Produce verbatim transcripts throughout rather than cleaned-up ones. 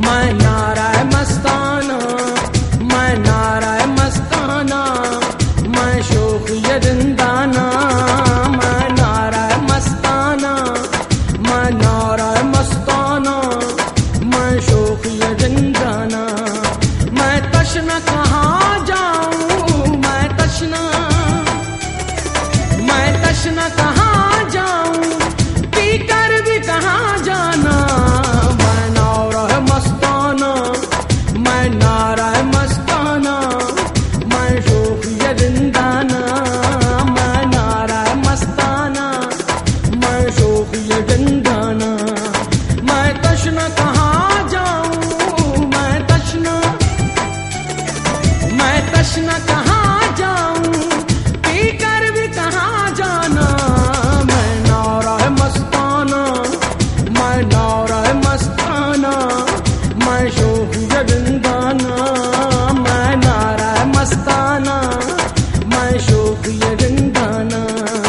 मैं नारा मस्ताना, मैं नारा मस्ताना, मैं शौक ये जिंदाना, मैं नारा मस्ताना, मैं नारा मस्ताना, मैं शौक ये जिंदाना। मैं तशना कहाँ जाऊं, मैं तशना, मैं तशना कहाँ जाऊं, पीकर भी कहाँ जाना। मैं नारा मस्ताना, मैं नारा मस्ताना, मैं शौक ये जिंदाना, मैं नारा मस्ताना, मैं शौक ये जिंदाना। मैं तशना कहाँ जाऊं, मैं तशना, मैं तशना कहाँ जाऊं, पीकर भी कहाँ जाना। मैं नारा मस्ताना, मैं नारा मस्ताना, मैं शौक ये जिंदाना, मैं नारा मस्ताना, मैं शौक ये जिंदाना।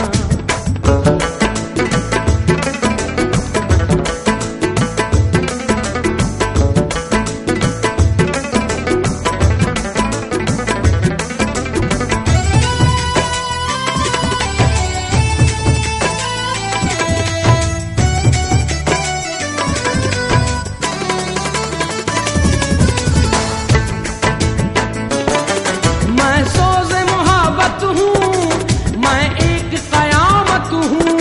मैं सोज़े मोहब्बत हूँ, मैं एक कयामत हूँ।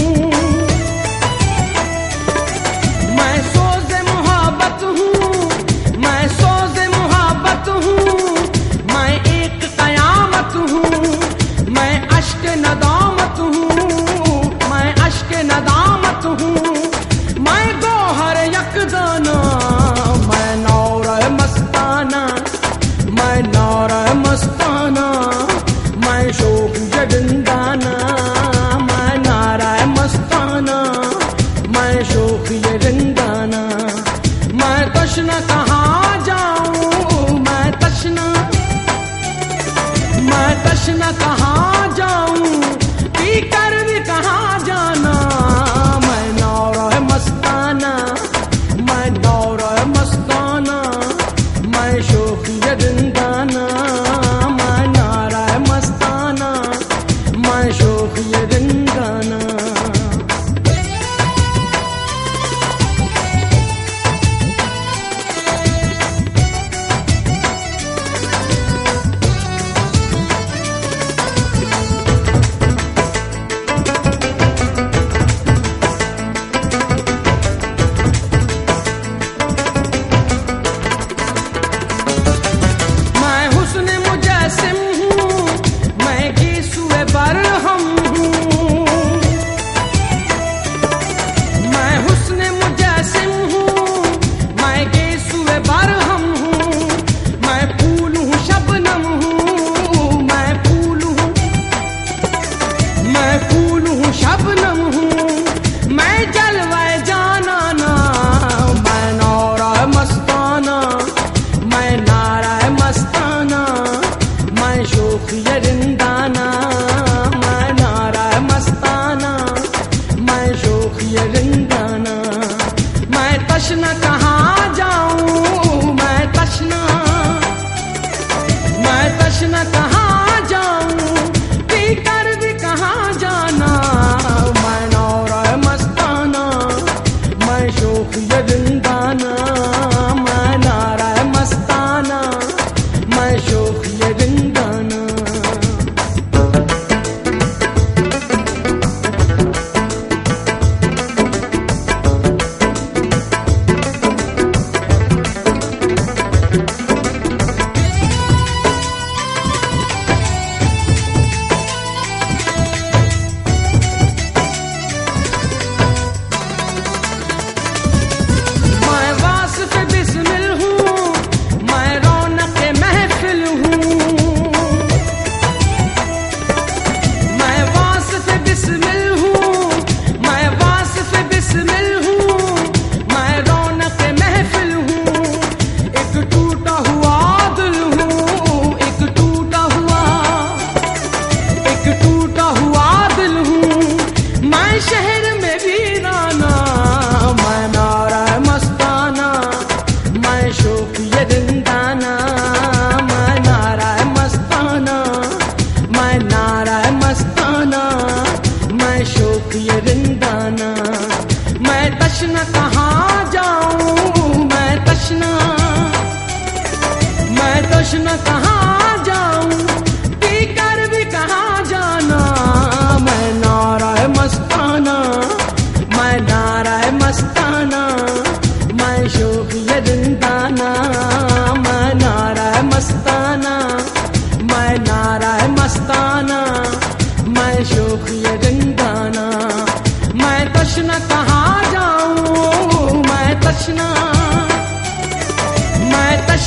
मैं सोज़े मोहब्बत हूँ, मैं सोज़े मोहब्बत हूँ, मैं एक कयामत हूँ। मैं अश्क नदामत हूँ, मैं अश्क नदामत हूँ, मैं गोहर यकदाना। मैं नारा मस्ताना, मैं नारा मस्ताना, मैं शौक ये जिंदाना, मैं नारा मस्ताना, मैं शौक ये जिंदाना। मैं तशना कहाँ जाऊं, मैं तशना, मैं तशना कहाँ जाऊं, पीकर भी कहाँ जाना। मैं नारा मस्ताना, मैं नारा मस्ताना, मैं शौक ये जिंदाना, मैं नारा मस्ताना, मैं शौक ये जिंदाना।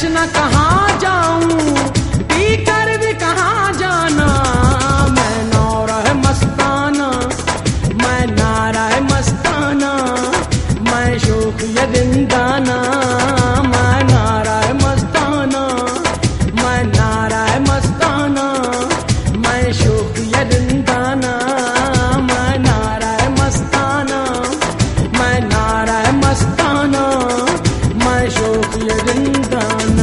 कृष्ण कहाँ जाऊं, पी कर भी कहाँ जाना। मैं नौरा है मस्ताना, मैं नारा है मस्ताना, मैं शोक ये जिंदाना। मैं नारा है मस्ताना, मैं नारा है मस्ताना, मैं शोक ये जिंदाना। मैं नारा है मस्ताना, मैं नारा है मस्ताना, मैं शोक ये जिंदाना।